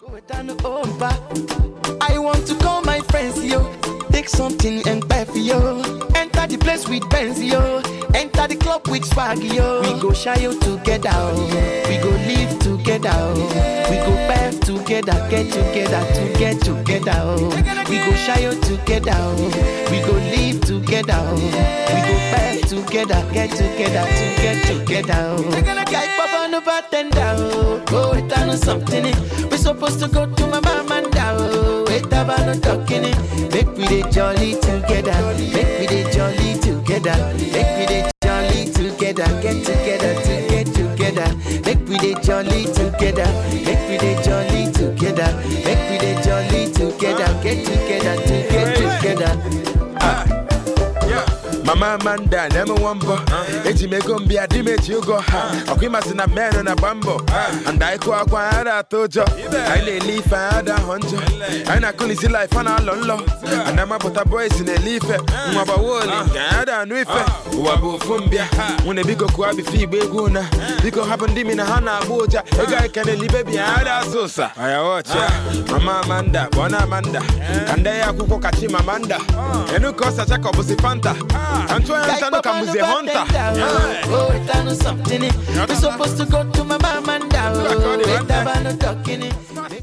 I want to call my friends, yo. Take something and buy for yo. Enter the place with Benz, yo. Enter the club with swag, yo. We go shy yo together, oh. We go live together, oh. We go bath together, get together, to get together, oh. We go shy yo together, oh. We go live together, oh. We go bath together, get together, to get together, oh. Guy Papa no bartender, oh. Go wait on something, we supposed to go to my mama and dad, oh. Wait about no talking, make we dey jolly together, make we dey jolly together, make we dey jolly together, get together, to get together, make we dey jolly together, make we dey jolly together, make we dey jolly together, get together, to get together. Mama Manda, never one bo. Eti me go be a dimage you go. Okima na man on a bambo. And I go acquire tojo. I lay leaf and a huncho. And I couldn't see life on a lolo. And I'm about a boys in a leaf. Maba woli, Gada and Wife. Wabu Fumbia. When a big quabi fee beguna. Because happen dim in a hana boja. A guy can leave baby Ada Sosa. I watch Mama Manda, Bona Manda. And they are Kuko Kachima Manda. And no cost a check of Fanta. Antoine Tano is a hunter. Oh, it's done something. We're supposed to go to my mama and dad. Oh, it's about no talking.